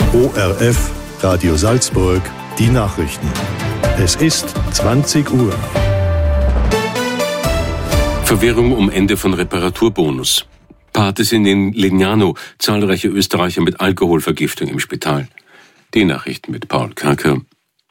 ORF Radio Salzburg, die Nachrichten. Es ist 20 Uhr. Verwirrung um Ende von Reparaturbonus. Partys in Lignano, zahlreiche Österreicher mit Alkoholvergiftung im Spital. Die Nachrichten mit Paul Karker.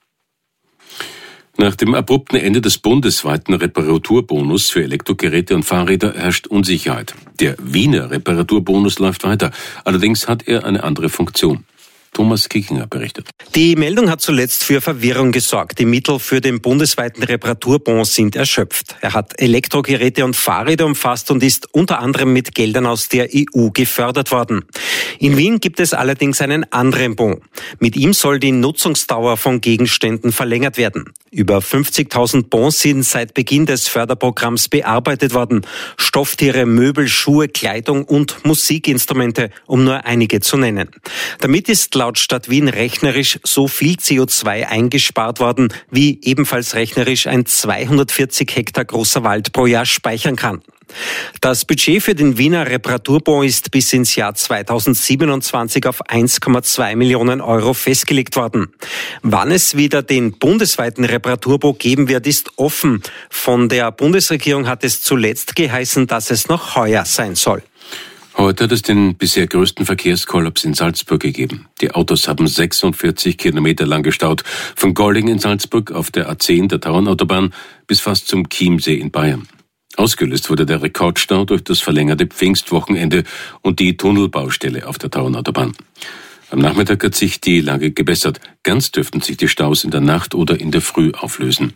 Nach dem abrupten Ende des bundesweiten Reparaturbonus für Elektrogeräte und Fahrräder herrscht Unsicherheit. Der Wiener Reparaturbonus läuft weiter, allerdings hat er eine andere Funktion. Thomas Kickinger berichtet. Die Meldung hat zuletzt für Verwirrung gesorgt. Die Mittel für den bundesweiten Reparaturbonus sind erschöpft. Er hat Elektrogeräte und Fahrräder umfasst und ist unter anderem mit Geldern aus der EU gefördert worden. In Wien gibt es allerdings einen anderen Bon. Mit ihm soll die Nutzungsdauer von Gegenständen verlängert werden. Über 50.000 Bons sind seit Beginn des Förderprogramms bearbeitet worden. Stofftiere, Möbel, Schuhe, Kleidung und Musikinstrumente, um nur einige zu nennen. Damit ist laut Stadt Wien rechnerisch so viel CO2 eingespart worden, wie ebenfalls rechnerisch ein 240 Hektar großer Wald pro Jahr speichern kann. Das Budget für den Wiener Reparaturbon ist bis ins Jahr 2027 auf 1,2 Millionen Euro festgelegt worden. Wann es wieder den bundesweiten Reparaturbon geben wird, ist offen. Von der Bundesregierung hat es zuletzt geheißen, dass es noch heuer sein soll. Heute hat es den bisher größten Verkehrskollaps in Salzburg gegeben. Die Autos haben 46 Kilometer lang gestaut, von Golling in Salzburg auf der A10 der Tauernautobahn bis fast zum Chiemsee in Bayern. Ausgelöst wurde der Rekordstau durch das verlängerte Pfingstwochenende und die Tunnelbaustelle auf der Tauernautobahn. Am Nachmittag hat sich die Lage gebessert. Ganz dürften sich die Staus in der Nacht oder in der Früh auflösen.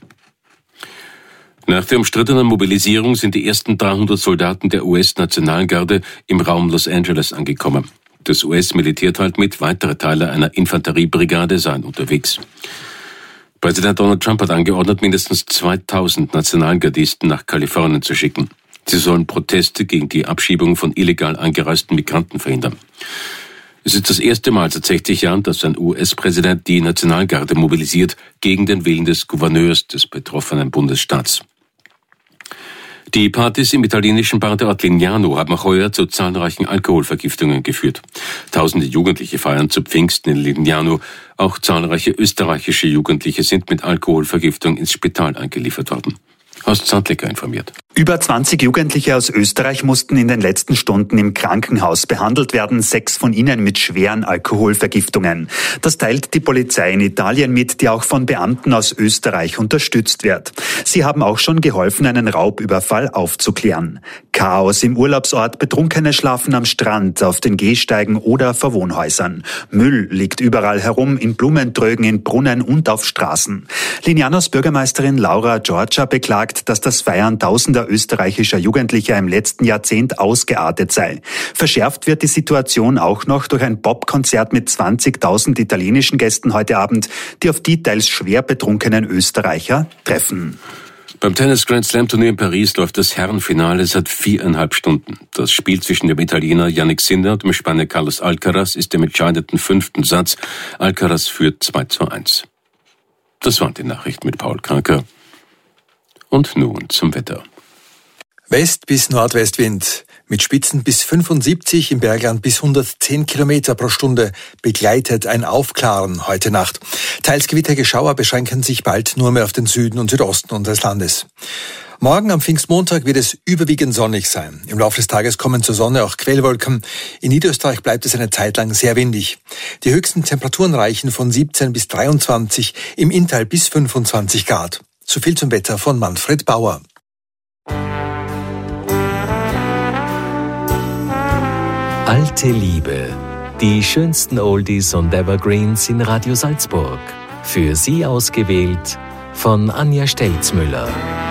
Nach der umstrittenen Mobilisierung sind die ersten 300 Soldaten der US-Nationalgarde im Raum Los Angeles angekommen. Das US-Militär teilt mit, weitere Teile einer Infanteriebrigade seien unterwegs. Präsident Donald Trump hat angeordnet, mindestens 2000 Nationalgardisten nach Kalifornien zu schicken. Sie sollen Proteste gegen die Abschiebung von illegal eingereisten Migranten verhindern. Es ist das erste Mal seit 60 Jahren, dass ein US-Präsident die Nationalgarde mobilisiert, gegen den Willen des Gouverneurs des betroffenen Bundesstaats. Die Partys im italienischen Badeort Lignano haben auch heuer zu zahlreichen Alkoholvergiftungen geführt. Tausende Jugendliche feiern zu Pfingsten in Lignano. Auch zahlreiche österreichische Jugendliche sind mit Alkoholvergiftung ins Spital eingeliefert worden. Horst Zandlecker informiert. Über 20 Jugendliche aus Österreich mussten in den letzten Stunden im Krankenhaus behandelt werden, 6 von ihnen mit schweren Alkoholvergiftungen. Das teilt die Polizei in Italien mit, die auch von Beamten aus Österreich unterstützt wird. Sie haben auch schon geholfen, einen Raubüberfall aufzuklären. Chaos im Urlaubsort, Betrunkene schlafen am Strand, auf den Gehsteigen oder vor Wohnhäusern. Müll liegt überall herum, in Blumentrögen, in Brunnen und auf Straßen. Lignanos Bürgermeisterin Laura Giorgia beklagt, dass das Feiern tausender österreichischer Jugendlicher im letzten Jahrzehnt ausgeartet sei. Verschärft wird die Situation auch noch durch ein Popkonzert mit 20.000 italienischen Gästen heute Abend, die auf die teils schwer betrunkenen Österreicher treffen. Beim Tennis Grand Slam Turnier in Paris läuft das Herrenfinale seit 4,5 Stunden. Das Spiel zwischen dem Italiener Jannik Sinner und dem Spanier Carlos Alcaraz ist im entscheidenden 5. Satz. Alcaraz führt 2:1. Das waren die Nachrichten mit Paul Karker. Und nun zum Wetter. West- bis Nordwestwind. Mit Spitzen bis 75, im Bergland bis 110 Kilometer pro Stunde begleitet ein Aufklaren heute Nacht. Teils gewitterige Schauer beschränken sich bald nur mehr auf den Süden und Südosten unseres Landes. Morgen am Pfingstmontag wird es überwiegend sonnig sein. Im Laufe des Tages kommen zur Sonne auch Quellwolken. In Niederösterreich bleibt es eine Zeit lang sehr windig. Die höchsten Temperaturen reichen von 17 bis 23, im Inntal bis 25 Grad. So viel zum Wetter von Manfred Bauer. Alte Liebe. Die schönsten Oldies und Evergreens in Radio Salzburg. Für Sie ausgewählt von Anja Stelzmüller.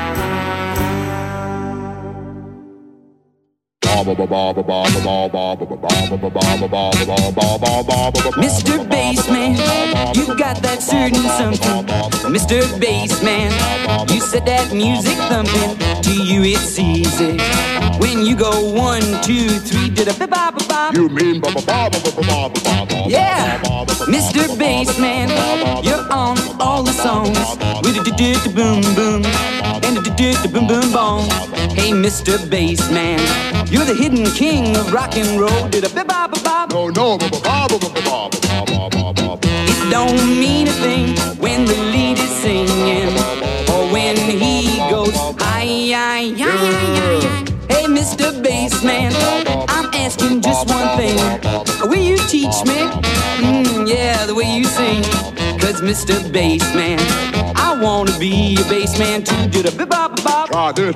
Mr. Bassman, you got that certain something. Mr. Bassman, you said that music thumping. To you it's easy. When you go 1, 2, 3 to the ba-ba-ba-ba. You mean ba-ba-ba-ba-ba-ba-ba-ba. Yeah, Mr. Bassman, you're on all the songs with the boom boom and the boom boom boom. Hey, Mr. Bassman, you're the hidden king of rock and roll. No, don't mean a thing when the lead is singing or when he goes hi. Hey, Mr. Bassman, I'm asking just one thing. Will you teach me? Yeah, the way you sing. Cause Mr. Bassman, I wanna be a bassman too. Do the bop. Try this.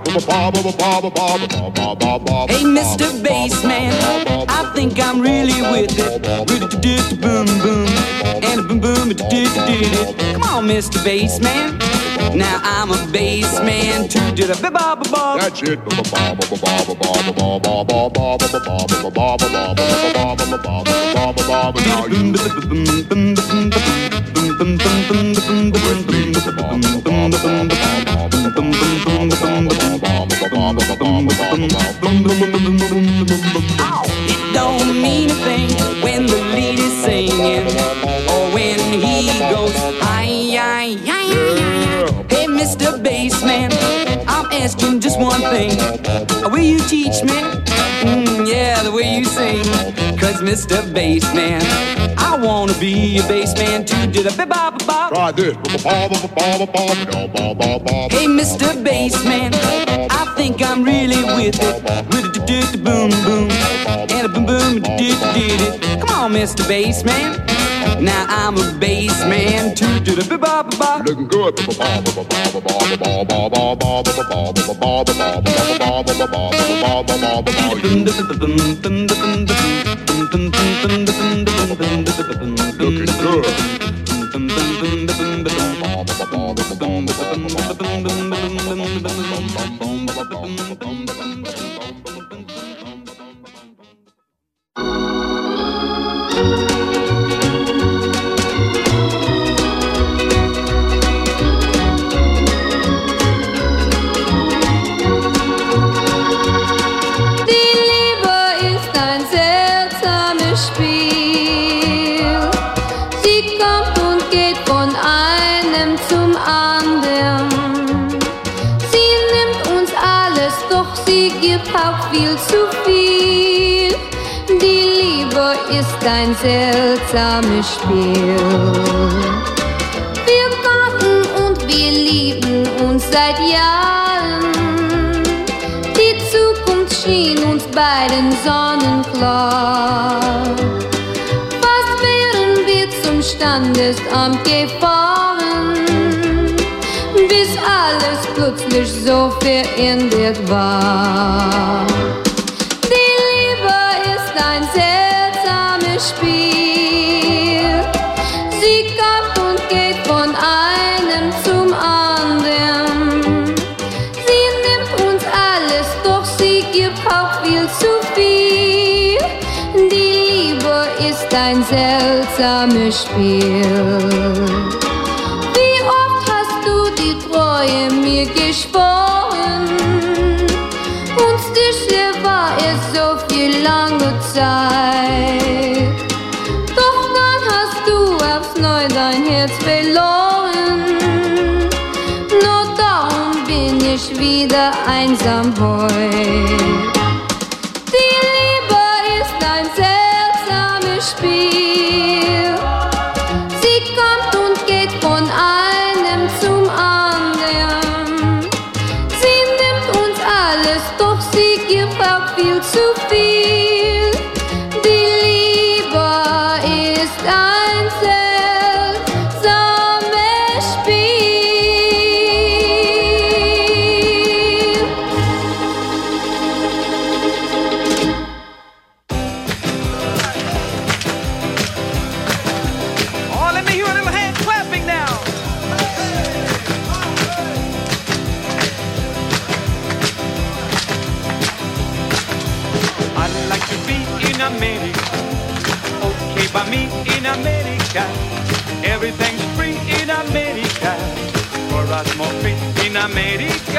Hey, Mr. Bassman, I think I'm really with it. Boom boom and boom boom. Come on, Mr. Bassman. Now I'm a bassman too. Do the bop. That's it. It don't mean a thing when the lead is singing or when he goes hi. Hey, Mr. Bassman, I'm asking just one thing. Will you teach me? Yeah, the way you sing. Cause Mr. Bassman, I wanna be a bassman too. Do the bop. Try this. Hey, Mr. Bassman, I think I'm really with it. Boom boom and a boom boom. Come on, Mr. Bassman. Now I'm a bassman too. Do the bop. Looking good. Viel zu viel. Die Liebe ist ein seltsames Spiel. Wir warten und wir lieben uns seit Jahren. Die Zukunft schien uns beiden sonnenklar. Fast wären wir zum Standesamt gefahren, bis alles plötzlich so verändert war. Die Liebe ist ein seltsames Spiel. Sie kommt und geht von einem zum anderen. Sie nimmt uns alles, doch sie gibt auch viel zu viel. Die Liebe ist ein seltsames Spiel. Mir geschworen, uns sicher war es so viel lange Zeit. Doch dann hast du aufs Neue dein Herz verloren. Nur darum bin ich wieder einsam heut. Die Liebe ist ein seltsames Spiel. Sie kommt und geht von einem zum anderen. Viel zu viel. Die Liebe ist ein seltsames Spiel. Oh, let me hear a little hand clapping now. I'd like to be in America, okay by me in America. Everything's free in America, for us more free in America.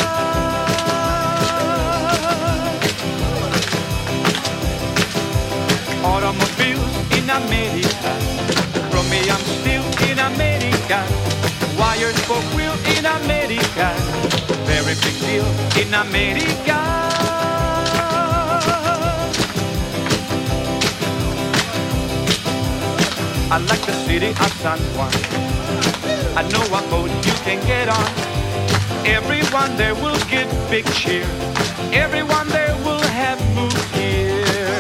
Automobiles in America, chromium steel in America. Wires for wheel in America, very big deal in America. I like the city of San Juan. I know a boat you can get on. Everyone there will give big cheer. Everyone there will have moved here.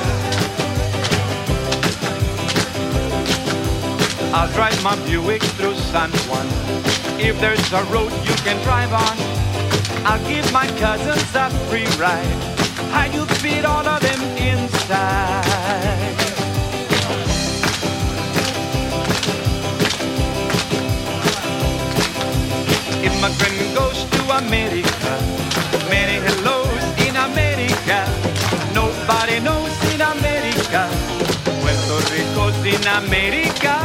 I'll drive my Buick through San Juan. If there's a road you can drive on, I'll give my cousins a free ride. How you fit all of them inside? Immigrant goes to America. Many hellos in America. Nobody knows in America. Puerto Rico's in America.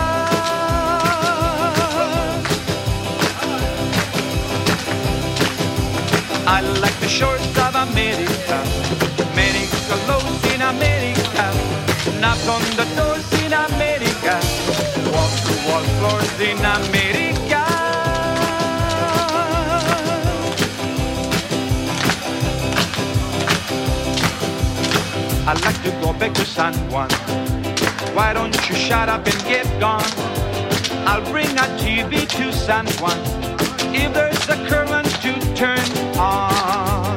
I like the shores of America. Many hellos in America. Knock on the doors in America. Walk through wall floors in America. I'd like to go back to San Juan. Why don't you shut up and get gone? I'll bring a TV to San Juan. If there's a current to turn on.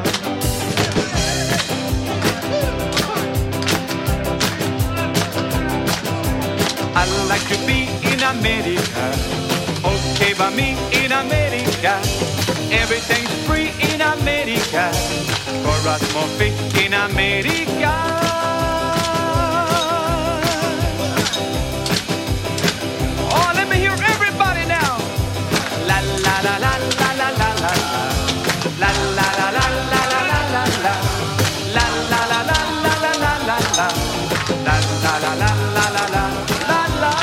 I'd like to be in America. Okay by me in America. Everything's free in America. For us more free in America. Oh, let me hear everybody now. La la la la la la la la. La la la la la la la la la. La la la la la la la la la. La la la la la la la la.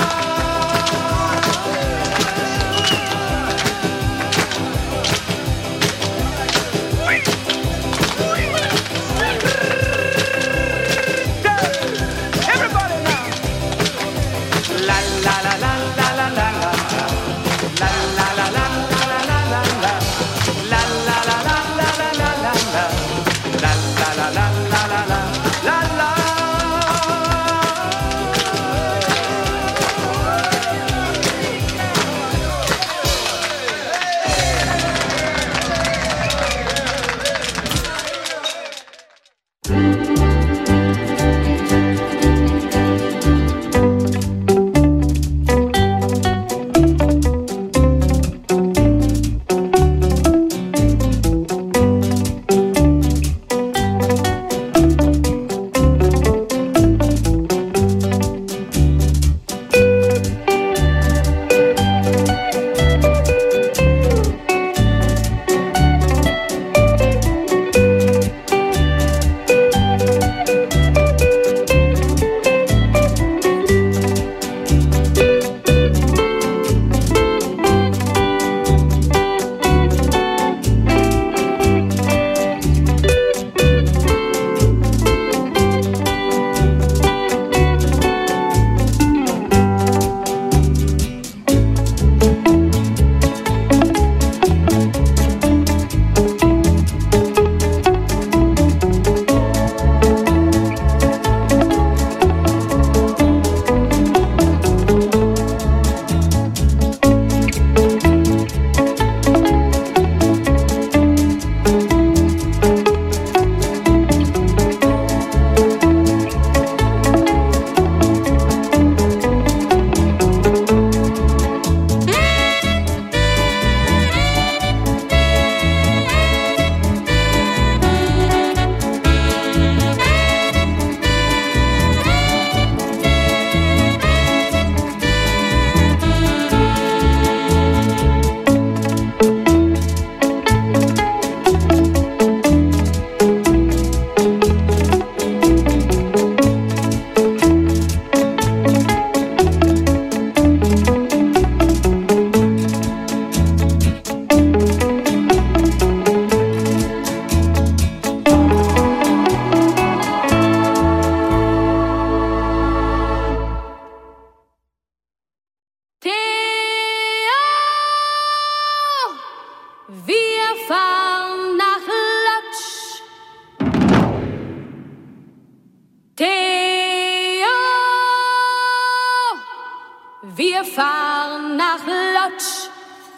Wir fahren nach Lodz.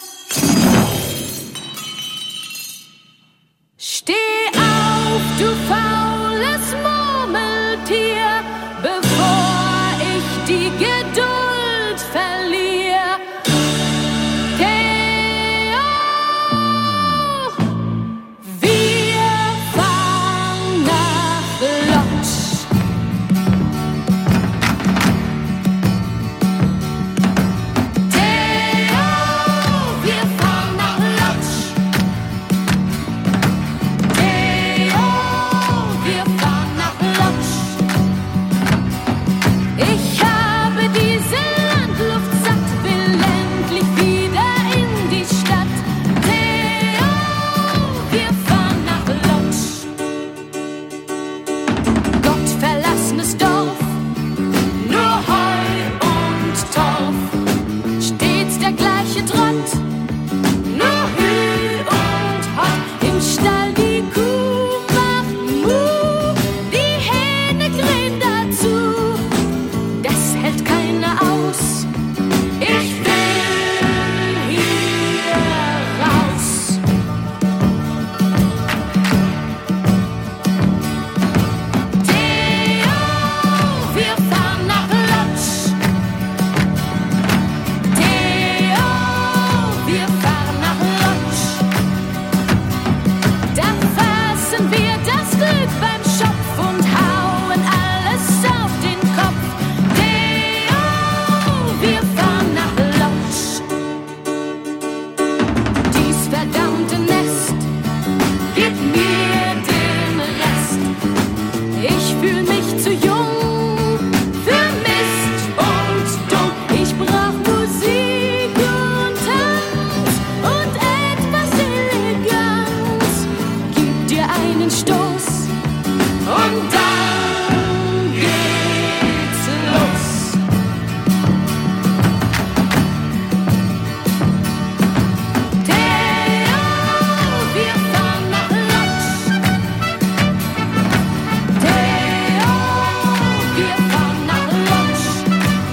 Steh auf, du faules Murmeltier, bevor ich die Geduld verliere. Theo, wir fahren nach Lodz. Theo, wir fahren nach Lodz. Theo, wir fahren nach Lodz. Ich habe diese Landluft satt, will endlich wieder in die Stadt. Theo, wir fahren nach Lodz. Gottverlassenes Dorf, nur Heu und Torf. Stets der gleiche Trott, nur Hü und Hott. Im Stall die Kuh macht Muh, die Hähne krähen dazu. Das hält keiner aus. Ich will hier raus. Theo, wir fahren nach Lodz. Theo, wir fahren nach Lodz. Da fassen wir das Glück beim Schopf und hauen alles auf den Kopf. Theo, wir fahren nach Lodz. Dies verdammte Nest gibt mir den Rest. Ich fühl mich zu jung für Mist und dumm. Ich brauch Musik und Tanz und etwas Eleganz. Gib dir einen Stoß und dann geht's los. Theo, wir fahren nach Lodz. Theo, wir fahren nach Lodz.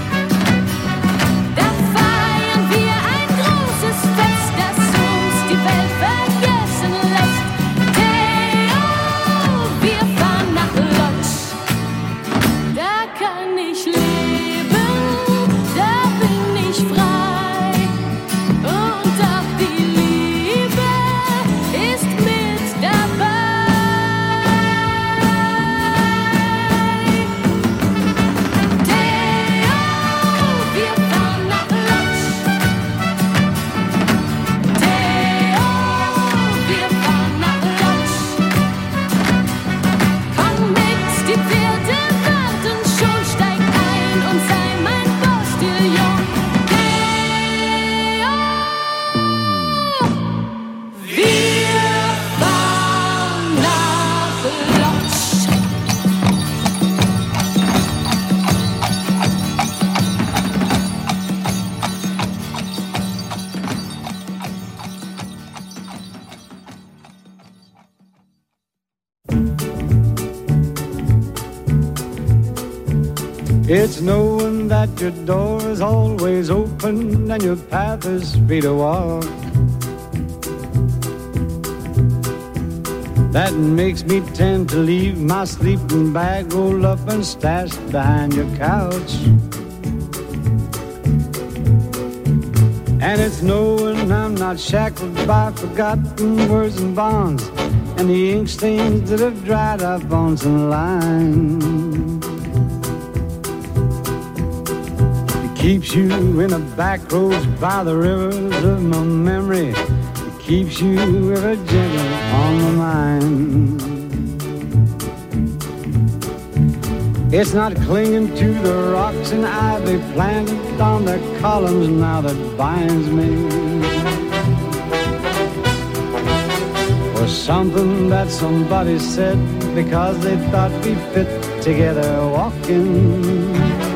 Da feiern wir ein großes Fest, das uns die Welt vergessen lässt. Theo, wir fahren nach Lodz. Da kann ich leben, da bin ich frei. Und auch die Liebe ist mit dabei. Theo, wir fahren nach Lodz. Theo, wir fahren nach Lodz. Komm mit, die Pferde warten schon, steig ein und sei mein Postillon. Theo, wir fahren nach Lodz. It's knowing that your door is always open and your path is free to walk. That makes me tend to leave my sleeping bag rolled up and stashed behind your couch. And it's knowing I'm not shackled by forgotten words and bonds and the ink stains that have dried up on some lines. It keeps you in the back roads by the rivers of my memory. It keeps you ever gentle on my mind. It's not clinging to the rocks and ivy planted on their columns now that binds me. Or something that somebody said because they thought we fit together walking.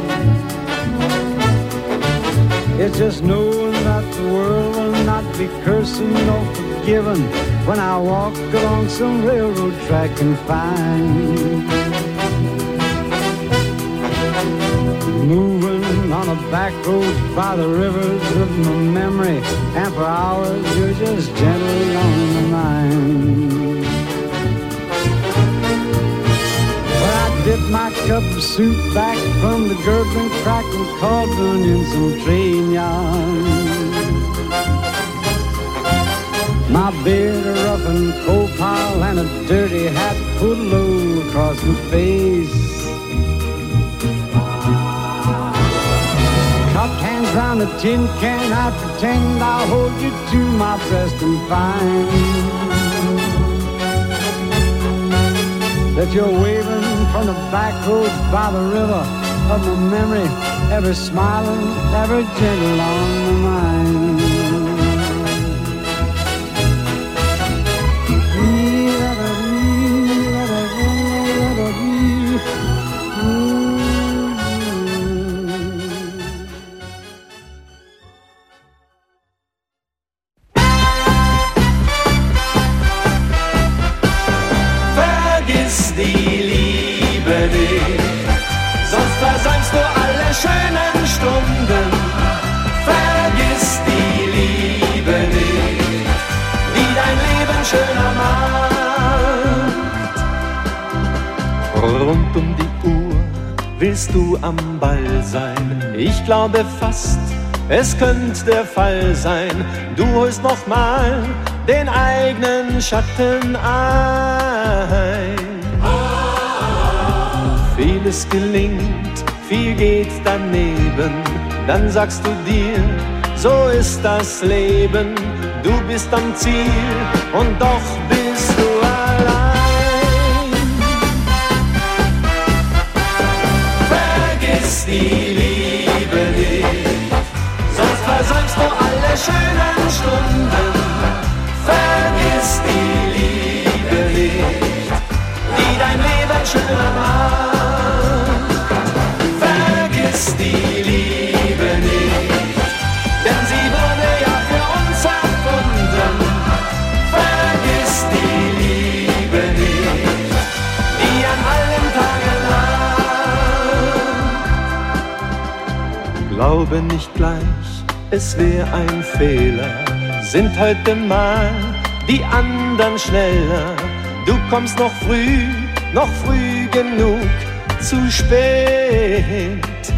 It's just knowing that the world will not be cursing or forgiven when I walk along some railroad track and find moving on a the back roads by the rivers of my memory, and for hours you're just gently on my mind. But I dipped my cup of soup back from the gurgling, crackling cauldron in some train yarn. My beard, a rough and coal pile, and a dirty hat pulled low across my face. Cupped hands round a tin can, I pretend I'll hold you to my breast and find that you're waving from the back roads by the river of my memory, ever smiling, ever gentle on my mind. Rund um die Uhr willst du am Ball sein. Ich glaube fast, es könnte der Fall sein. Du holst noch mal den eigenen Schatten ein. Vieles gelingt, viel geht daneben. Dann sagst du dir, so ist das Leben. Du bist am Ziel und doch bist du allein. Vergiss die Liebe nicht, sonst versäumst du alle schönen Stunden. Vergiss die Liebe nicht, die dein Leben schöner macht. Vergiss die Liebe nicht, denn sie wurde ja für uns erfunden. Vergiss die Liebe nicht, die an allen Tagen lang. Glaube nicht gleich, es wäre ein Fehler. Sind heute mal die anderen schneller. Du kommst noch früh genug zu spät.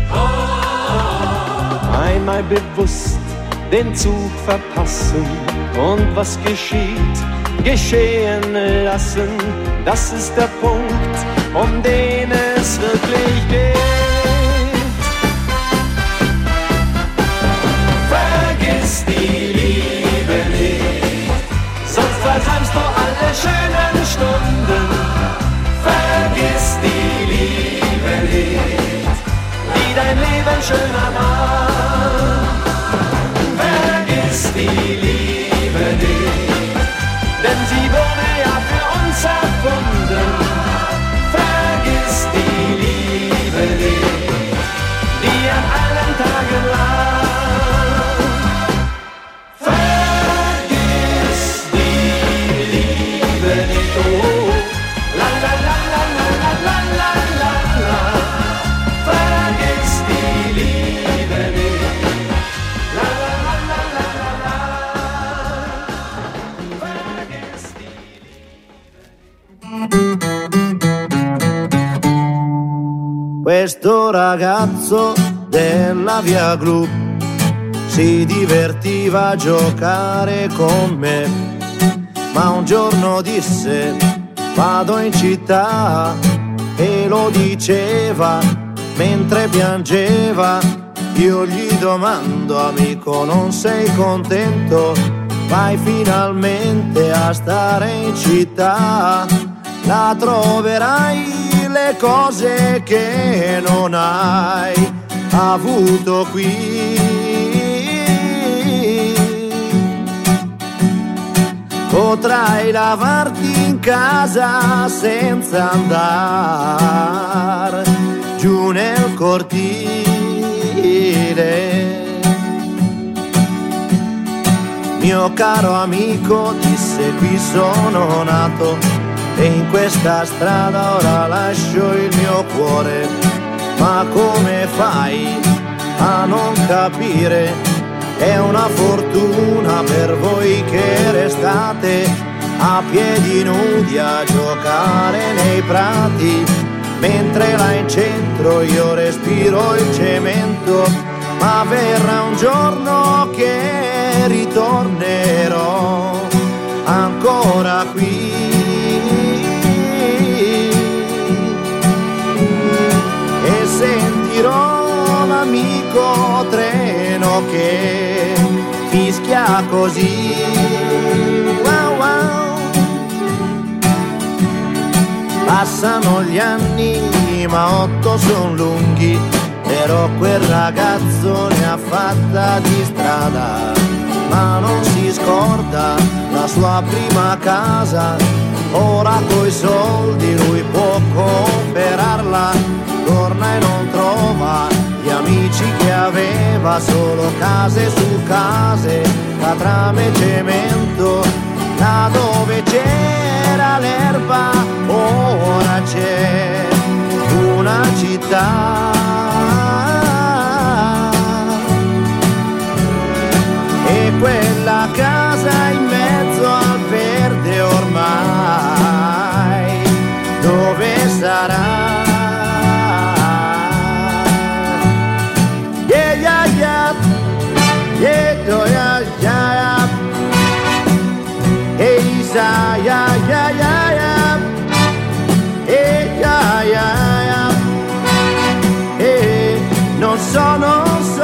Einmal bewusst den Zug verpassen und was geschieht, geschehen lassen. Das ist der Punkt, um den es wirklich geht. Vergiss die Liebe nicht, sonst versäumst du alle schönen Stunden. Vergiss die Liebe nicht, die dein Leben schöner macht. Vergiss die Liebe nicht, denn sie wurde ja für uns erfunden. Vergiss die Liebe nicht, die an allen Tagen lang. Vergiss die Liebe nicht, oh, la la la la la la la la la. Vergiss die Liebe nicht, la la la la la la la. Vergiss die Liebe. Questo ragazzo della via Gru si divertiva a giocare con me, ma un giorno disse vado in città e lo diceva mentre piangeva. Io gli domando amico non sei contento? Vai finalmente a stare in città, la troverai le cose che non hai avuto qui. Potrai lavarti in casa senza andare giù nel cortile. Mio caro amico disse qui sono nato e in questa strada ora lascio il mio cuore. Ma come fai a non capire. È una fortuna per voi che restate a piedi nudi a giocare nei prati, mentre là in centro io respiro il cemento. Ma verrà un giorno che ritornerò ancora qui e sentirò l'amico treno che fischia così. Wow, wow. Passano gli anni ma 8 son lunghi, però quel ragazzo ne ha fatta di strada, ma non si scorda la sua prima casa. Ora coi soldi lui può comprarla, torna e non trova gli amici che aveva, solo case su case, catrame e cemento. Là dove c'era l'erba ora c'è una città. E quella casa in mezzo al verde ormai dove sarà? Yeah, yeah, yeah, yeah, yeah, yeah, hey, yeah, yeah, yeah, yeah, hey, yeah, yeah, yeah, hey, non so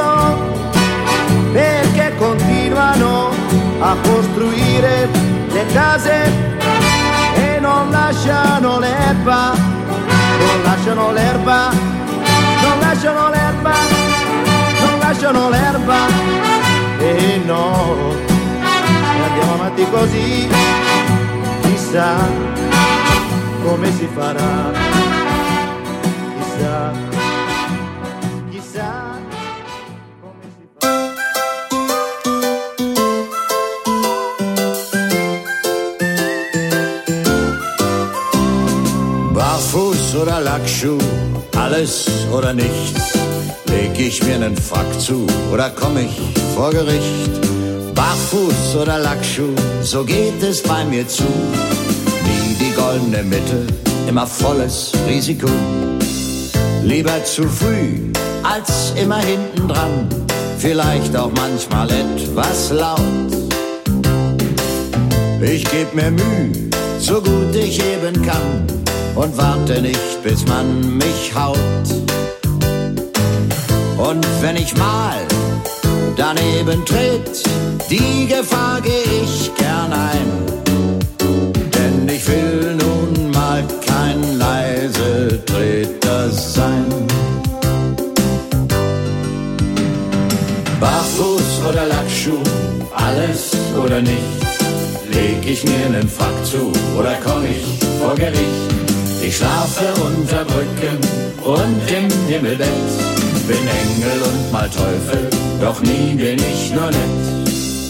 perché continuano a costruire le case e non lasciano l'erba, non lasciano l'erba, non lasciano l'erba, non lasciano l'erba. E no, e andiamo avanti così, chissà come si farà, chissà. Barfuß oder Lackschuh, alles oder nichts. Leg ich mir nen Frack zu oder komm ich vor Gericht? Barfuß oder Lackschuh, so geht es bei mir zu. Nie die goldene Mitte, immer volles Risiko. Lieber zu früh als immer hinten dran, vielleicht auch manchmal etwas laut. Ich geb mir Mühe, so gut ich eben kann, und warte nicht, bis man mich haut. Und wenn ich mal daneben tritt, die Gefahr geh ich gern ein. Denn ich will nun mal kein Leisetreter sein. Barfuß oder Lackschuh, alles oder nichts. Leg ich mir nen Frack zu oder komm ich vor Gericht? Ich schlafe unter Brücken und im Himmelbett, bin Engel und mal Teufel, doch nie bin ich nur nett.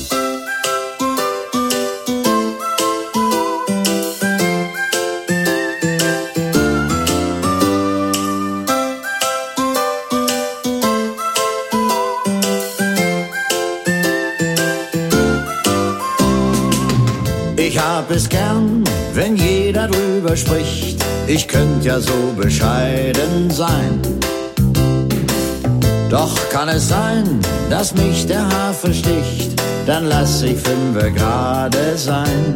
Ich hab es gern, wenn jeder drüber spricht. Ich könnt ja so bescheiden sein. Doch kann es sein, dass mich der Hafer sticht, dann lass ich 5 gerade sein.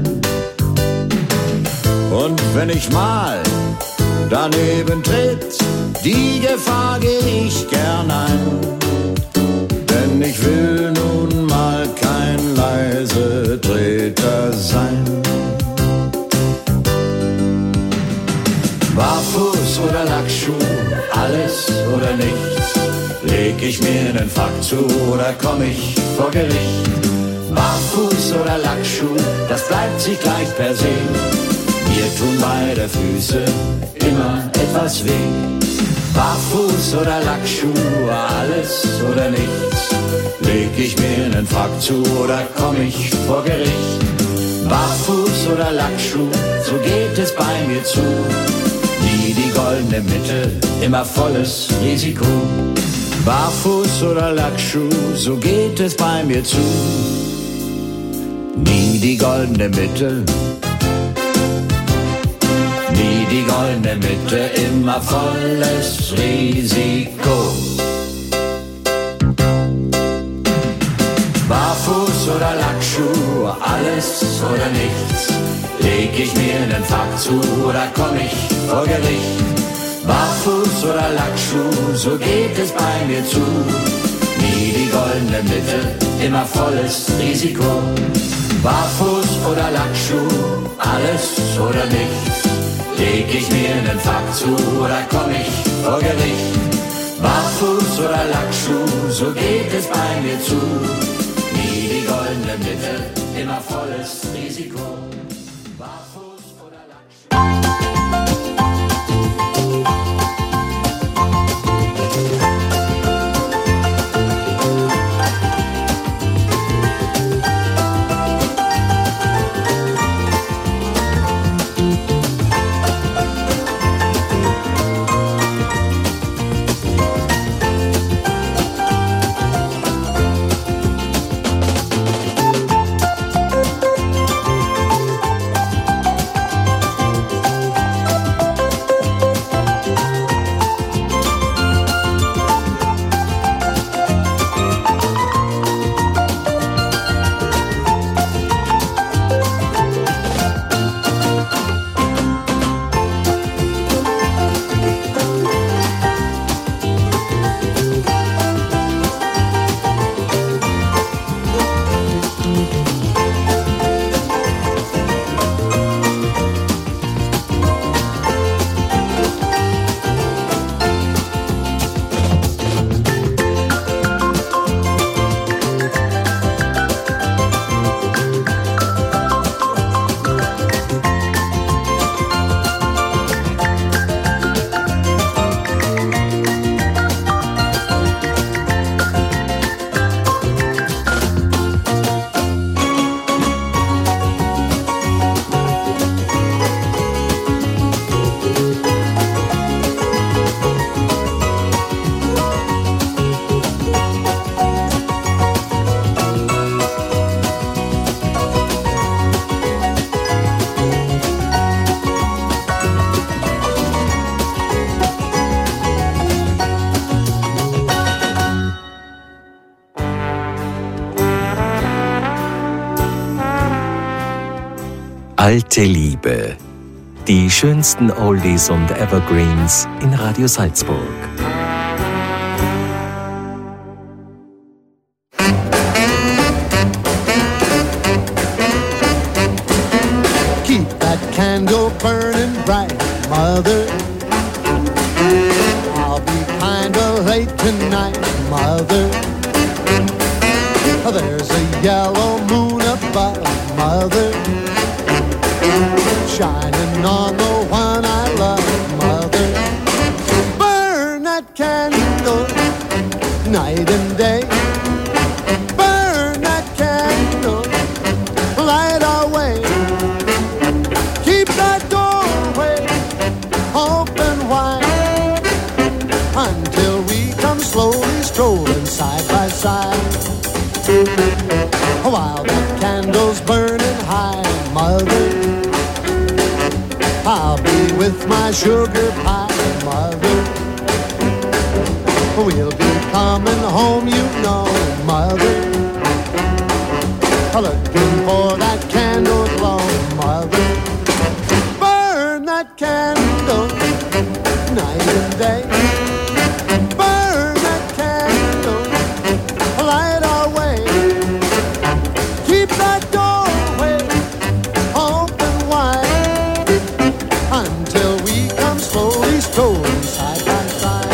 Und wenn ich mal daneben tritt, die Gefahr geh ich gern ein. Denn ich will nun mal kein Leisetreter sein. Barfuß oder Lackschuh, alles oder nichts. Leg ich mir nen Frack zu oder komm ich vor Gericht? Barfuß oder Lackschuh, das bleibt sich gleich per se. Mir tun beide Füße immer etwas weh. Barfuß oder Lackschuh, alles oder nichts. Leg ich mir nen Frack zu oder komm ich vor Gericht? Barfuß oder Lackschuh, so geht es bei mir zu. Nie die goldene Mitte, immer volles Risiko. Barfuß oder Lackschuh, so geht es bei mir zu. Nie die goldene Mitte, nie die goldene Mitte, immer volles Risiko. Barfuß oder Lackschuh, alles oder nichts. Leg ich mir einen Fakt zu oder komm ich vor Gericht? Barfuß oder Lackschuh, so geht es bei mir zu. Nie die goldene Mitte, immer volles Risiko. Barfuß oder Lackschuh, alles oder nichts. Leg ich mir einen Fakt zu oder komm ich vor Gericht? Barfuß oder Lackschuh, so geht es bei mir zu. Nie die goldene Mitte, immer volles Risiko. Barfuß oder Lackschuh. Alte Liebe. Die schönsten Oldies und Evergreens in Radio Salzburg. Keep that candle burning bright, mother. I'll be kinda late tonight, mother. There's a yellow moon above, mother, shining on the one I love, mother. Burn that candle night and day. Burn that candle light our way. Keep that doorway open wide until we come slowly strolling side by side. While that candle's burning high, mother, I'll be with my sugar pie, mother. We'll be coming home, you know, mother, looking for that candle glow, mother. Burn that candle night and day. Burn that candle light our way. Keep that doorway open wide until we come slowly strolling side by side.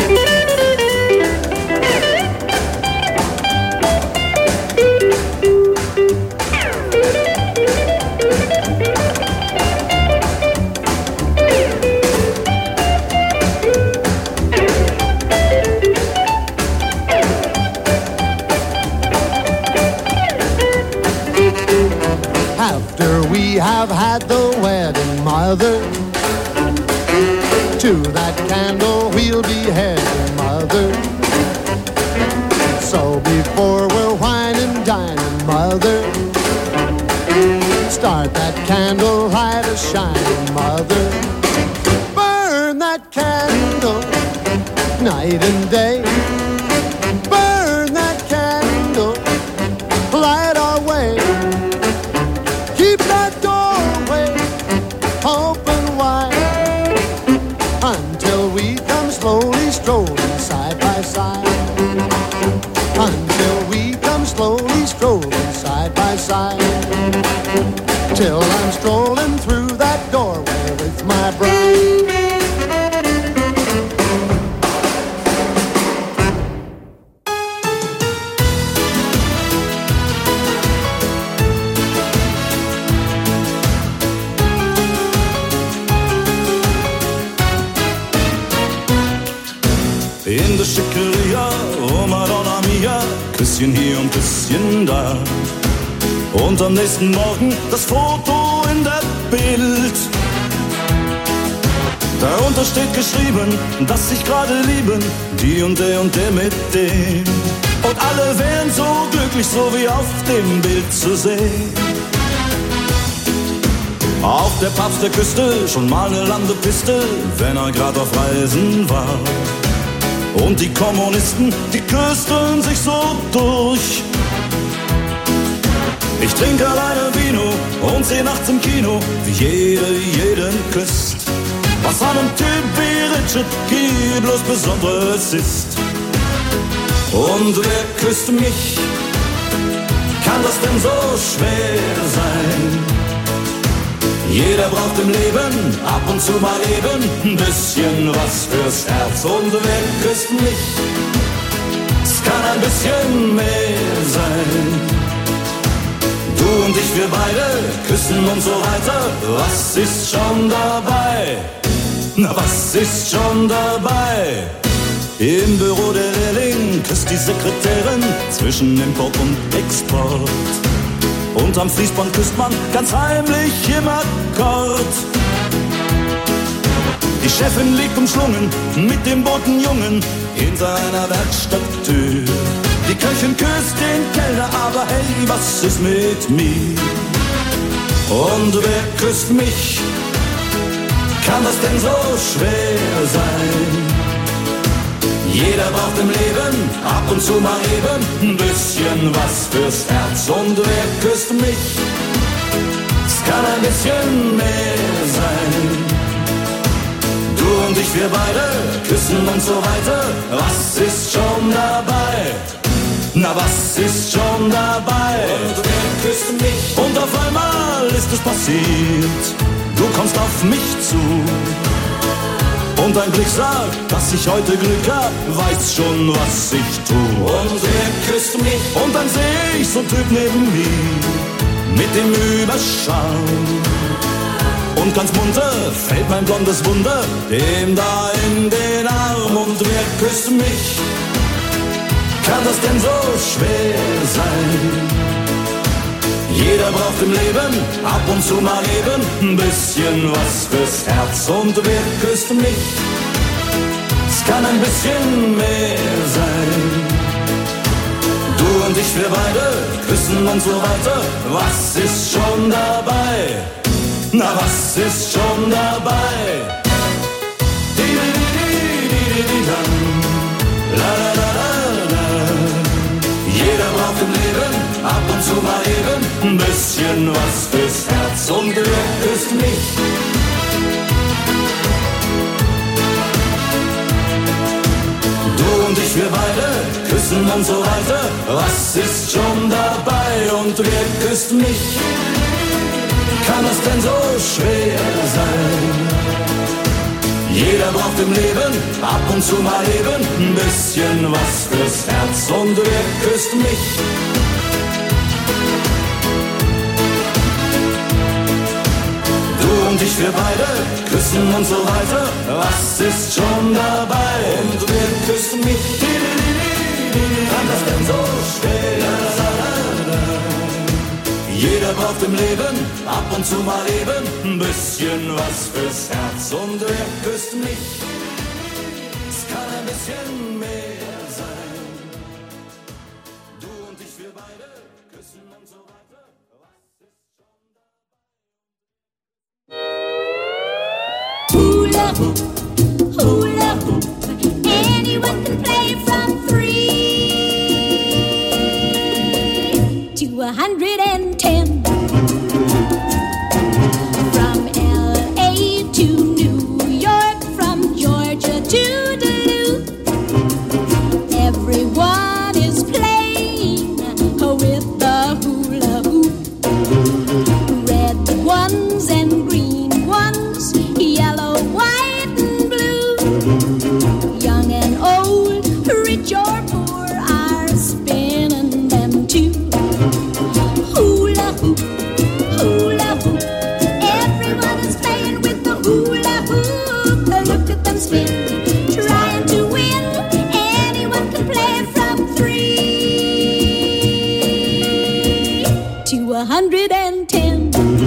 After we have had the wedding, mother, to that candle we'll be heading, mother. candle, light a shining, mother. Burn that candle, night and day. Burn that candle, light our way. Keep that doorway open wide until we come slowly strolling side by side. Until we come slowly strolling side by side. Till I'm strolling through that doorway with my bride. In der Schickeria, oh Madonna mia, Küsschen hier und Küsschen da. Und am nächsten Morgen das Foto in der Bild. Darunter steht geschrieben, dass sich gerade lieben, die und der mit dem. Und alle wären so glücklich, so wie auf dem Bild zu sehen. Auch der Papst, der küsste schon mal eine Landepiste, wenn er grad auf Reisen war. Und die Kommunisten, die küssten sich so durch. Ich trinke alleine Vino und seh nachts im Kino, wie jeder jeden küsst. Was an einem Typ wie Richard Gere bloß Besonderes ist. Und wer küsst mich? Kann das denn so schwer sein? Jeder braucht im Leben ab und zu mal eben ein bisschen was fürs Herz. Und wer küsst mich? Es kann ein bisschen mehr sein. Du und ich, wir beide küssen und so weiter. Was ist schon dabei? Na, was ist schon dabei? Im Büro der Lehrling küsst die Sekretärin zwischen Import und Export. Und am Fließband küsst man ganz heimlich im Akkord. Die Chefin liegt umschlungen mit dem Botenjungen hinter einer Werkstatttür. Die Köchin küsst den Kellner, aber hey, was ist mit mir? Und wer küsst mich? Kann das denn so schwer sein? Jeder braucht im Leben ab und zu mal eben ein bisschen was fürs Herz. Und wer küsst mich? Es kann ein bisschen mehr sein. Du und ich, wir beide küssen und so weiter. Was ist schon dabei? Na, was ist schon dabei? Und wer küsst mich? Und auf einmal ist es passiert. Du kommst auf mich zu. Und dein Blick sagt, dass ich heute Glück hab, weiß schon, was ich tu. Und wer küsst mich? Und dann seh ich so einen Typ neben mir, mit dem Überschau. Und ganz munter fällt mein blondes Wunder dem da in den Arm. Und wer küsst mich? Kann das denn so schwer sein? Jeder braucht im Leben ab und zu mal eben ein bisschen was fürs Herz. Und wer küsst mich? Es kann ein bisschen mehr sein. Du und ich, wir beide küssen und so weiter. Was ist schon dabei? Na, was ist schon dabei? Jeder braucht im Leben ab und zu mal eben ein bisschen was fürs Herz. Und wer küsst mich? Du und ich, wir beide küssen und so weiter. Was ist schon dabei? Und wer küsst mich? Kann es denn so schwer sein? Jeder braucht im Leben ab und zu mal eben ein bisschen was fürs Herz. Und wer küsst mich? Du und ich, wir beide küssen und so weiter. Was ist schon dabei? Und wer küsst mich? Kann das denn so schwer sein? Jeder braucht im Leben ab und zu mal eben ein bisschen was fürs Herz. Und wer küsst mich? Es kann ein bisschen mehr sein. Du und ich, wir beide küssen und so weiter. hula hoop, hula hoop. Anyone can play from 3 to 110. From L.A. to New York, from Georgia to Duluth, everyone is playing with the hula hoop. Red ones and green ones, yellow, white and blue. Young and old, rich or poor, are spinning them too. Hula hoop, hula hoop. Everyone is playing with the hula hoop. Look at them spin, trying to win. Anyone can play from 3 to 110.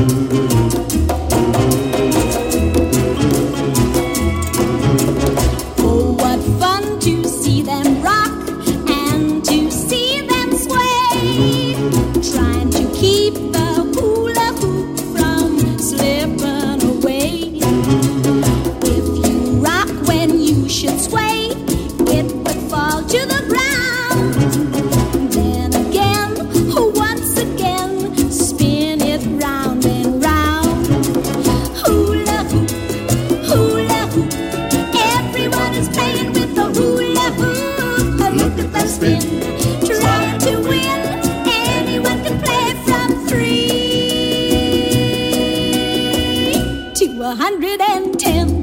Oh, what fun to see them rock and to see them sway, trying to keep the hula hoop from slipping away. If you rock when you should sway, it would fall to the ground. Then again, once again, spin it round and round. Hula hoop, hula hoop. Everyone is playing with the hula hoop. Look at them spin, trying to win. Anyone can play from 3 to 110.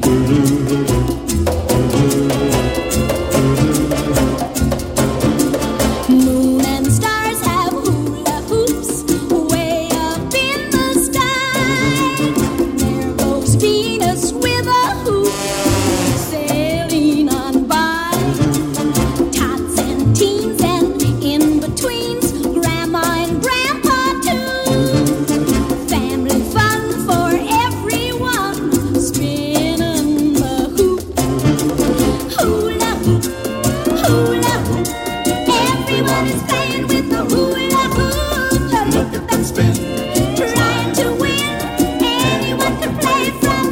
Moon and stars have hula hoops way up in the sky. There goes Venus with a hoop sailing on by. Tots and teens and in-betweens, grandma and grandpa too. Family fun for everyone, spinning the hoop. Hula hoop, hula hoop. Everyone is playing with the hula hoop. Look at them spin, trying to win. Anyone can play from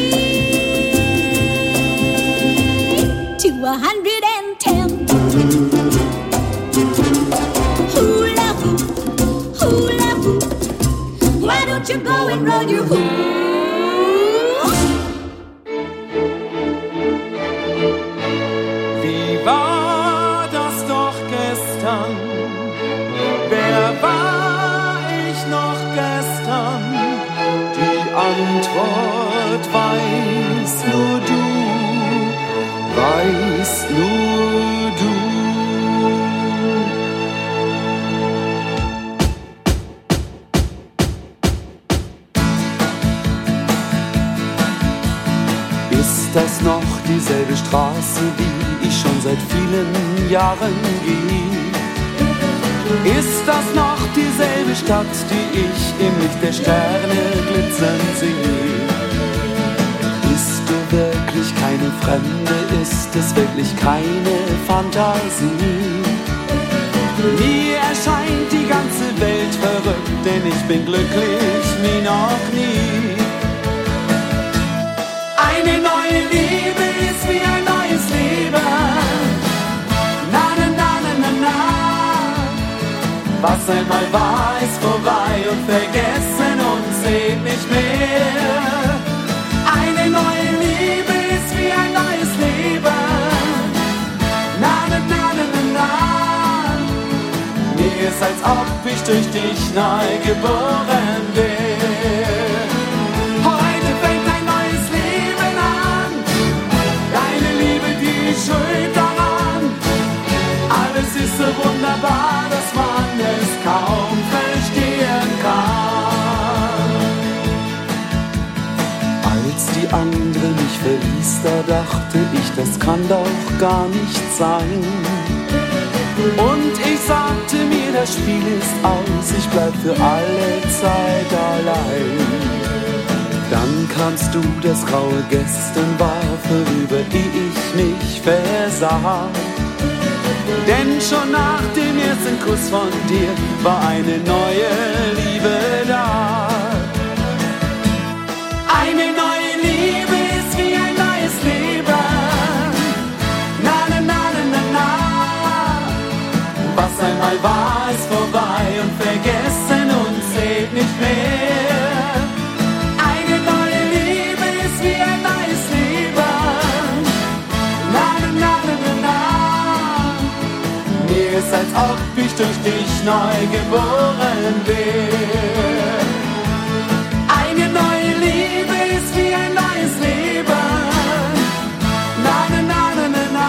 3 to 110. Hula hoop, hula hoop. Why don't you go and roll your hoop? Wie war das doch gestern? Wer war ich noch gestern? Die Antwort weiß nur du, weiß nur du. Ist das noch dieselbe Straße, die ich schon seit vielen Jahren gehe? Ist das noch dieselbe Stadt, die ich im Licht der Sterne glitzern sehe? Bist du wirklich keine Fremde? Ist es wirklich keine Fantasie? Mir erscheint die ganze Welt verrückt, denn ich bin glücklich wie noch nie. Eine neue Liebe ist wie ein neues Leben. Na, na, na, na, na, na. Was einmal war, ist vorbei und vergessen und zählt nicht mehr. Eine neue Liebe ist wie ein neues Leben. Na, na, na, na, na, na. Mir ist, als ob ich durch dich neu geboren bin. Heute fängt ein neues Leben an. Deine Liebe, die schuld daran. Alles ist so wunderbar, dass man es kaum verstehen kann. Als die andere mich verließ, da dachte ich, das kann doch gar nicht sein. Und ich sagte mir, das Spiel ist aus, ich bleib für alle Zeit allein. Dann kamst du, das graue Gestern war vorüber, ehe ich mich versah. Denn schon nach dem ersten Kuss von dir war eine neue Liebe da. Eine neue Liebe ist wie ein neues einmal war es vorbei und vergessen und zählt nicht mehr. Eine neue Liebe ist wie ein neues Leben. Na, na, na, na, na, na. Mir ist, als ob ich durch dich neu geboren bin. Eine neue Liebe ist wie ein neues Leben. Na, na, na, na, na, na.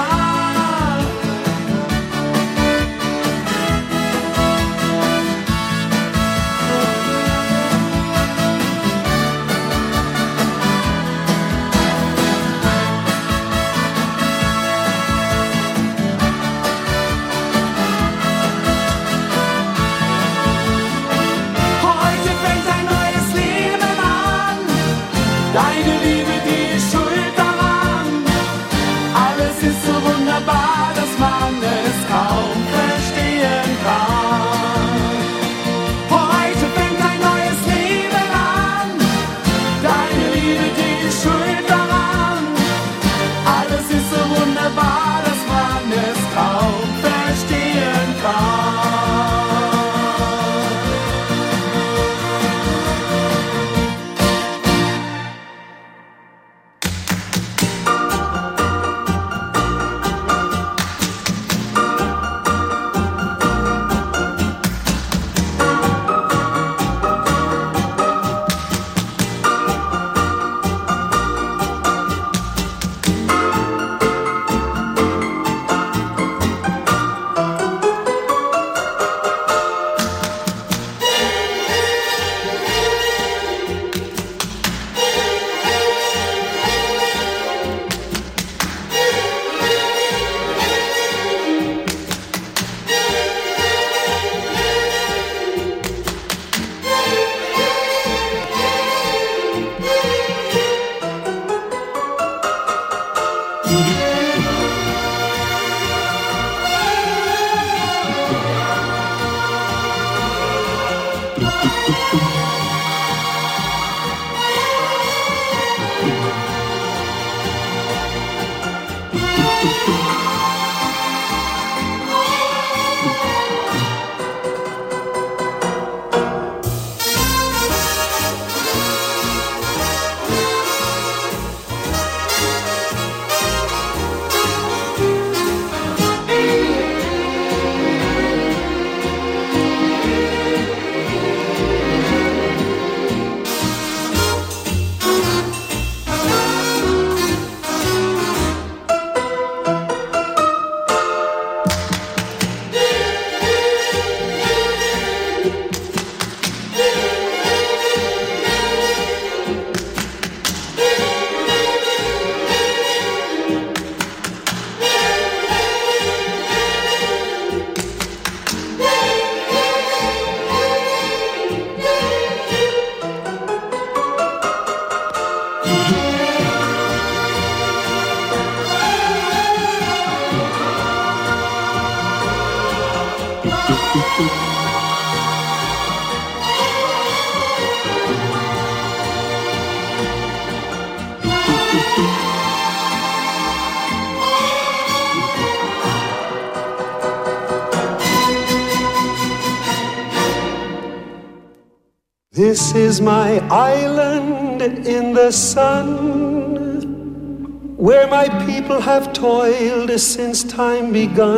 Heute fängt ein neues Leben an. Deine Liebe, die ist schuld daran. Alles ist so wunderbar, dass man es kaum verstehen kann. Heute fängt ein neues Leben an. Deine Liebe, die ist schuld daran. Alles ist so wunderbar, dass man es kaum verstehen kann. This is my island in the sun, where my people have toiled since time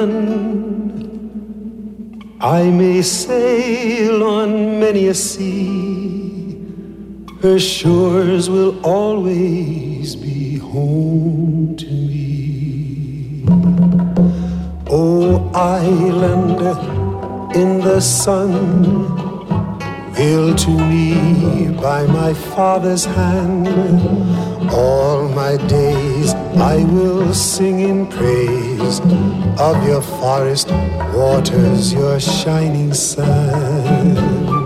begun. I may sail on many a sea, her shores will always be home to me. Oh, island in the sun, built to me by my father's hand, all my days I will sing in praise of your forest waters, your shining sun.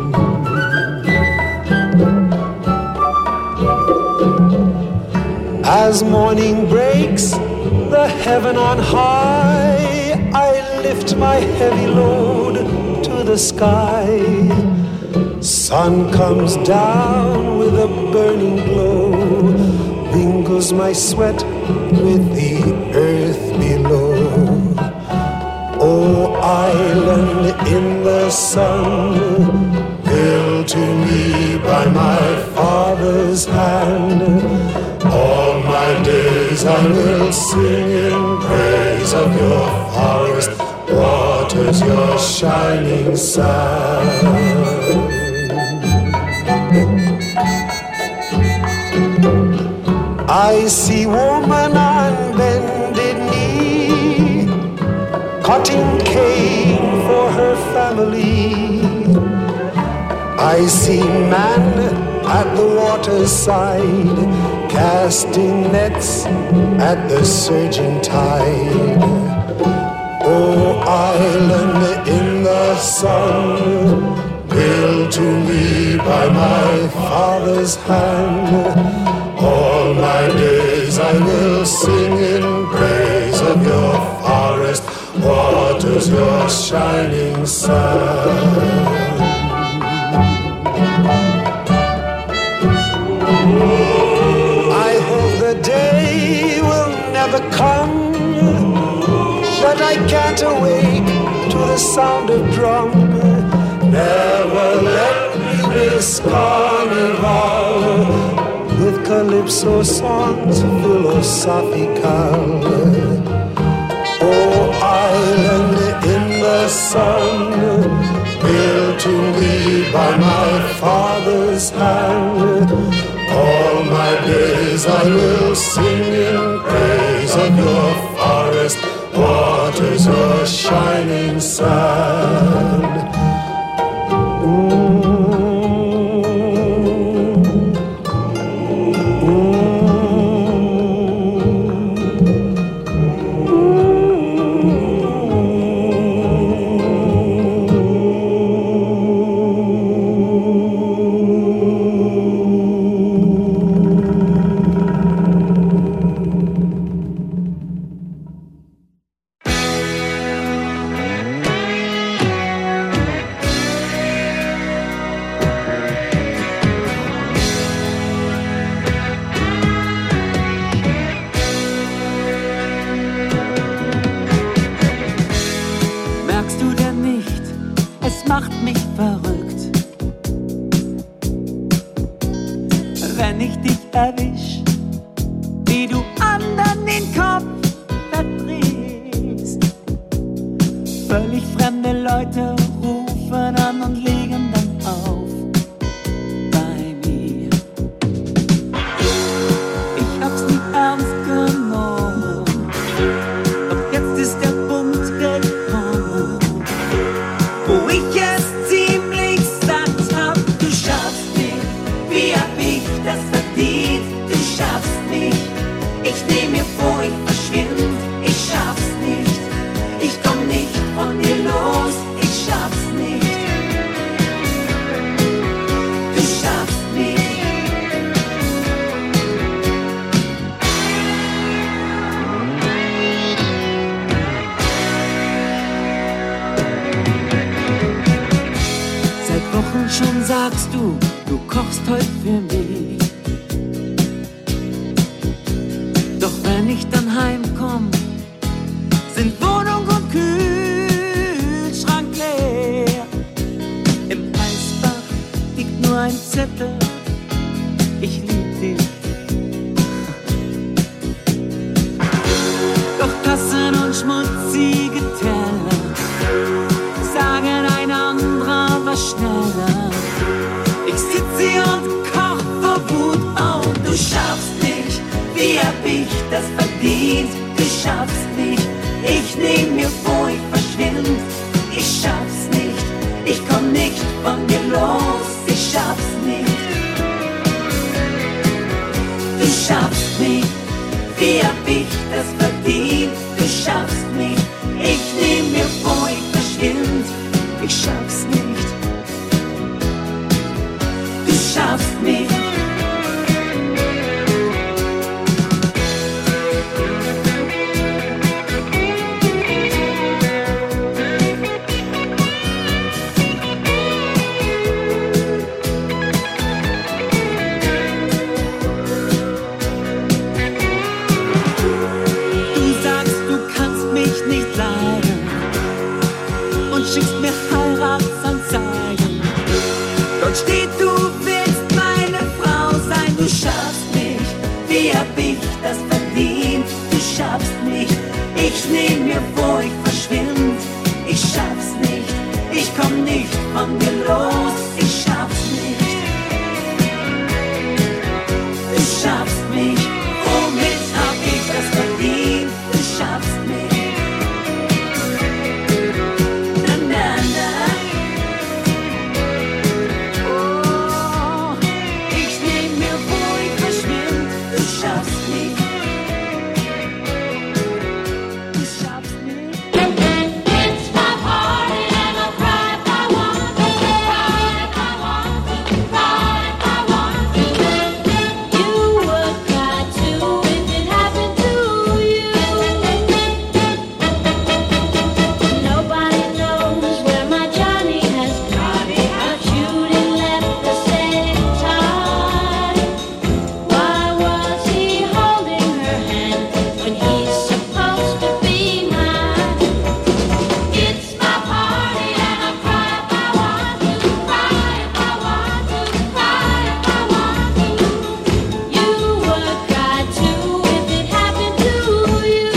As morning breaks, the heaven on high, I lift my heavy load to the sky. Sun comes down with a burning glow, mingles my sweat with the earth below. Oh, island in the sun, built to me by my father's hand. All my days I will sing in praise of your forest waters, your shining sun. I see woman on bended knee, cutting cane for her family. I see man at the water's side, casting nets at the surging tide. Oh, island in the sun, built to me by my father's hand. All my days I will sing in praise of your forest waters, your shining sun. I hope the day will never come that I can't awake to the sound of drum. Never let me miss carnival with calypso songs philosophical. Oh, island in the sun, built to me by my father's hand. All my days I will sing in praise of your forest waters, your shining sun. Dort steht, du willst meine Frau sein. Du schaffst mich, wie hab ich das verdient? Du schaffst mich, ich nehm mir vor, ich verschwind. Ich schaff's nicht, ich komm nicht von dir los. Ich schaff's nicht, du schaffst mich, womit hab ich das verdient? Du schaffst mich, na na na. Oh, ich nehm mir vor, ich verschwind. Du schaffst mich, du schaffst mich. It's my party and I'll cry if I want to, cry if I want to, cry if I want to. You would cry too if it happened to you. Nobody knows where my Johnny has gone, but you didn't let the same time. Why was he holding her hand when he's supposed to be mine? It's my party and I'll cry if I want to, cry if I want to, cry if I want to. You would cry too if it happened to you.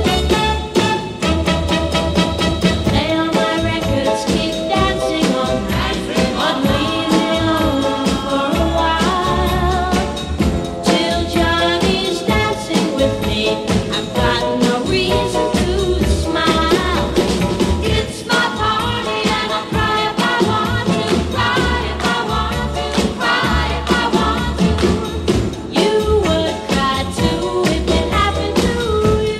Play all my records, keep dancing all night, but leave me alone for a while. Till Johnny's dancing with me, I've got no reason to smile. It's my party and I'll cry if I want to, cry if I want to, cry if I want to. You would cry too if it happened to you.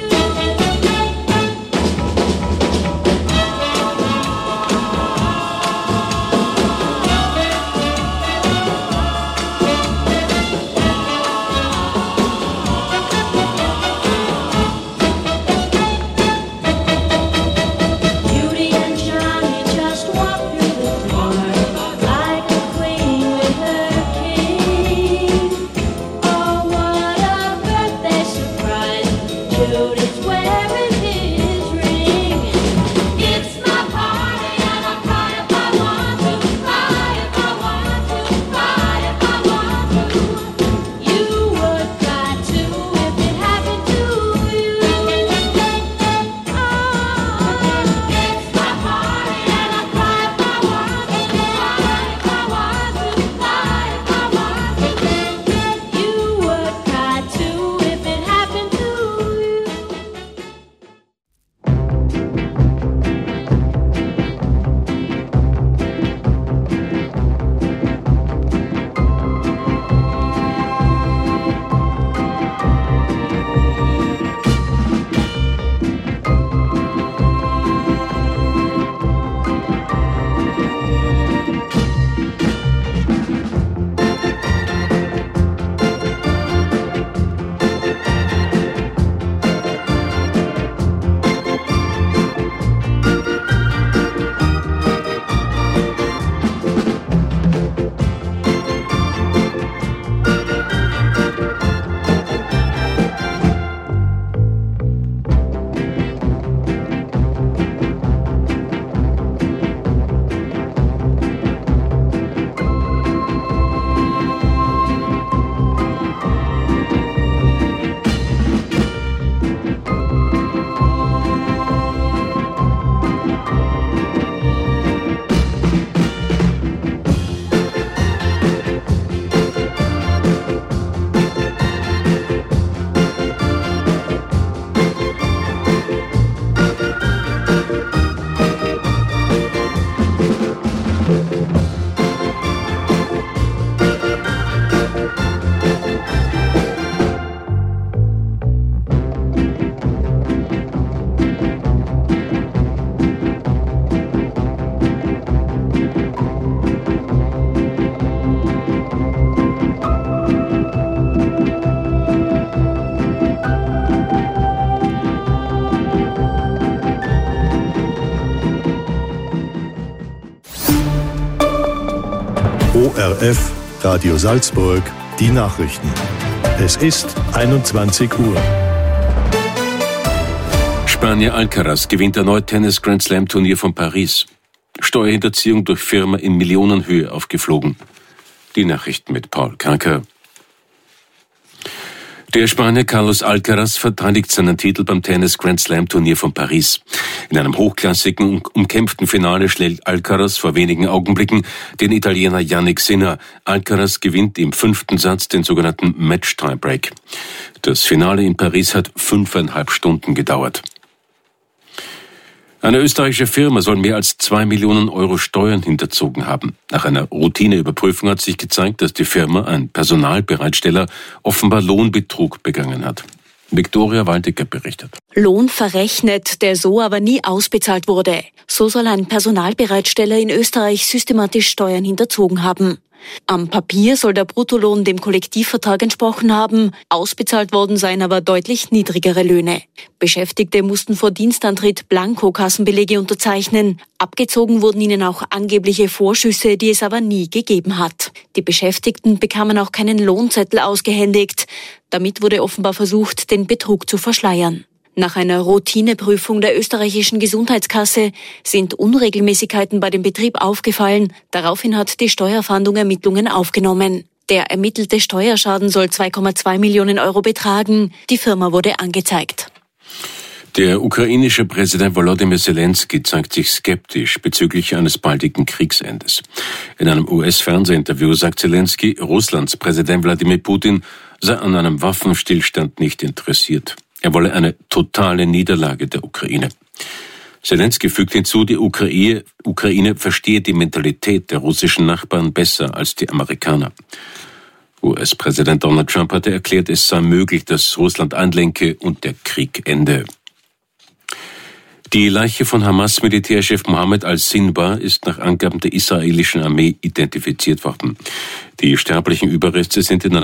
Beauty and Johnny just walked through the door like a queen with her king. Oh, what a birthday surprise! Judy's wearing his ring. It's my party and I'll cry if I want to, cry if I want to, cry if I want to. You would cry too if it happened to you. Oh, it's my party and I'll cry if I want to, cry if I want to, cry if I want to. You would cry too if it happened to you. ORF Radio Salzburg, die Nachrichten. Es ist 21 Uhr. Spanier Alcaraz gewinnt erneut Tennis-Grand-Slam-Turnier von Paris. Steuerhinterziehung durch Firma in Millionenhöhe aufgeflogen. Die Nachrichten mit Paul Kanker. Der Spanier Carlos Alcaraz verteidigt seinen Titel beim Tennis Grand Slam Turnier von Paris. In einem hochklassigen und umkämpften Finale schlägt Alcaraz vor wenigen Augenblicken den Italiener Jannik Sinner. Alcaraz gewinnt im 5. Satz den sogenannten Match-Tiebreak. Das Finale in Paris hat 5,5 Stunden gedauert. Eine österreichische Firma soll mehr als 2 Millionen Euro Steuern hinterzogen haben. Nach einer Routineüberprüfung hat sich gezeigt, dass die Firma, ein Personalbereitsteller, offenbar Lohnbetrug begangen hat. Viktoria Waldecker berichtet. Lohn verrechnet, der so aber nie ausbezahlt wurde. So soll ein Personalbereitsteller in Österreich systematisch Steuern hinterzogen haben. Am Papier soll der Bruttolohn dem Kollektivvertrag entsprochen haben, ausbezahlt worden seien aber deutlich niedrigere Löhne. Beschäftigte mussten vor Dienstantritt Blanko-Kassenbelege unterzeichnen. Abgezogen wurden ihnen auch angebliche Vorschüsse, die es aber nie gegeben hat. Die Beschäftigten bekamen auch keinen Lohnzettel ausgehändigt. Damit wurde offenbar versucht, den Betrug zu verschleiern. Nach einer Routineprüfung der österreichischen Gesundheitskasse sind Unregelmäßigkeiten bei dem Betrieb aufgefallen. Daraufhin hat die Steuerfahndung Ermittlungen aufgenommen. Der ermittelte Steuerschaden soll 2,2 Millionen Euro betragen. Die Firma wurde angezeigt. Der ukrainische Präsident Volodymyr Zelensky zeigt sich skeptisch bezüglich eines baldigen Kriegsendes. In einem US-Fernsehinterview sagt Zelensky, Russlands Präsident Wladimir Putin sei an einem Waffenstillstand nicht interessiert. Er wolle eine totale Niederlage der Ukraine. Zelensky fügt hinzu, die Ukraine verstehe die Mentalität der russischen Nachbarn besser als die Amerikaner. US-Präsident Donald Trump hatte erklärt, es sei möglich, dass Russland einlenke und der Krieg ende. Die Leiche von Hamas-Militärchef Mohammed al-Sinbar ist nach Angaben der israelischen Armee identifiziert worden. Die sterblichen Überreste sind in